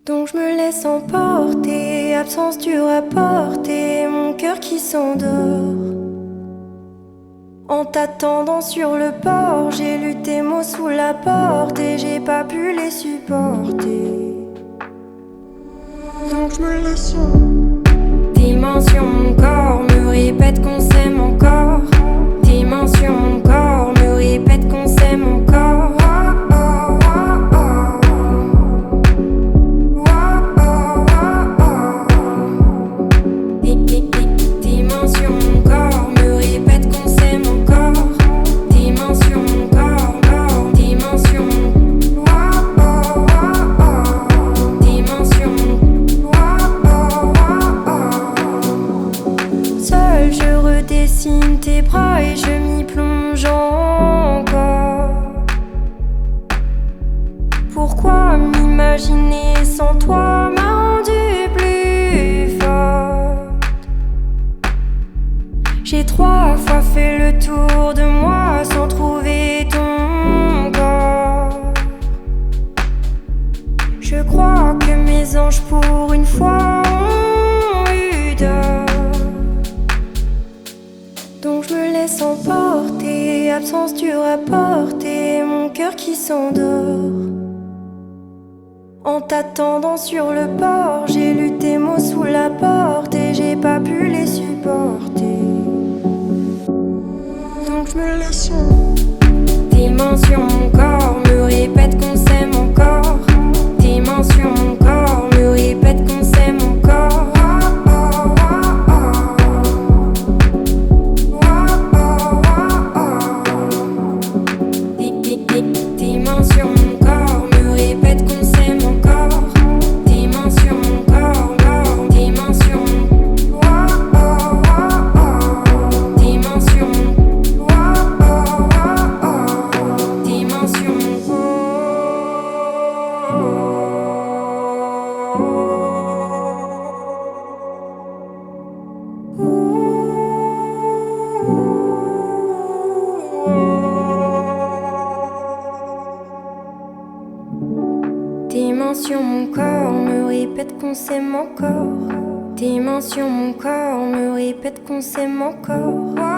Donc je me laisse emporter, absence du rapporté, mon cœur qui s'endort. En t'attendant sur le port, j'ai lu tes mots sous la porte et j'ai pas pu les supporter. Donc je me laisse Dimension, mon corps me répète qu'on s'aime encore. Dimension, mon corps me répète qu'on s'aime encore. Dimension, mon corps me répète qu'on s'aime encore. Dimension, mon corps, dimension. Dimension. Seul je redessine tes bras et je m'y plonge encore. Pourquoi m'imaginer sans toi m'a rendu plus forte. J'ai 3 fois fait le tour de moi sans trouver ton corps. Je crois que mes anges pour une fois ont eu tort. Donc je me laisse emporter, absence du rapporté, mon cœur qui s'endort. En t'attendant sur le port, j'ai lu tes mots sous la porte et j'ai pas pu les supporter. Donc je me laisse Dimension, mon corps me répète qu'on s'aime encore. Dimension, mon corps me répète qu'on s'aime encore. Dimension, mon corps me répète qu'on s'aime encore. Dimension, mon corps, dimension. Dimension. Dimension. Dimension, mon corps me répète qu'on s'aime encore. Dimension, mon corps me répète qu'on s'aime encore.